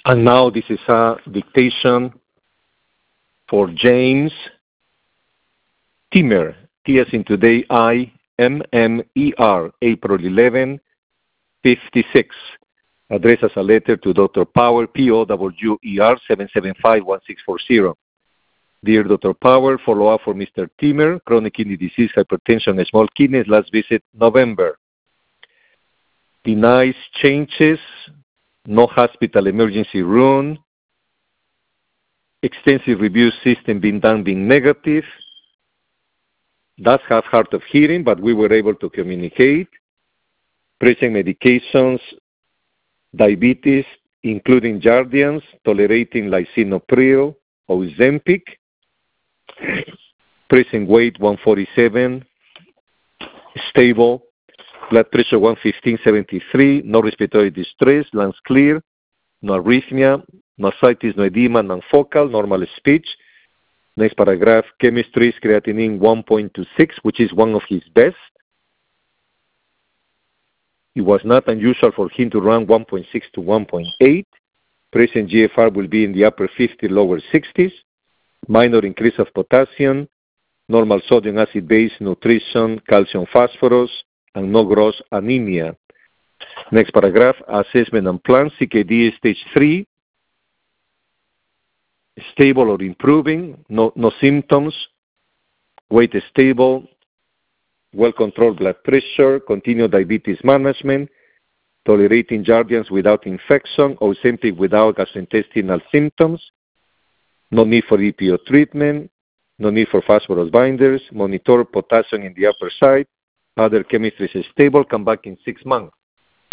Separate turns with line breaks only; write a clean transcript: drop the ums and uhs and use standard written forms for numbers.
And now this is a dictation for James Timmer, T as in today, I-M-M-E-R, April 11, 56. Addressed as a letter to Dr. Power, P-O-W-E-R, 775-1640. Dear Dr. Power, follow-up for Mr. Timmer, chronic kidney disease, hypertension, and small kidneys, last visit November. Denies changes, no hospital emergency room, extensive review system being done being negative, does have hard of hearing, but we were able to communicate, present medications, diabetes, including Jardiance, tolerating lisinopril, Ozempic, present weight 147, stable, blood pressure 115/73, no respiratory distress, lungs clear, no arrhythmia, no ascites, no edema, non-focal, normal speech. Next paragraph, chemistry, creatinine 1.26, which is one of his best. It was not unusual for him to run 1.6 to 1.8. Present GFR will be in the upper 50s, lower 60s. Minor increase of potassium, normal sodium acid base, nutrition, calcium phosphorus, and no gross anemia. Next paragraph, assessment and plan, CKD stage 3, stable or improving, no symptoms, weight stable, well-controlled blood pressure, continued diabetes management, tolerating Jardiance without infection, Ozempic without gastrointestinal symptoms, no need for EPO treatment, no need for phosphorus binders, monitor potassium in the upper side, other chemistry is stable, come back in 6 months.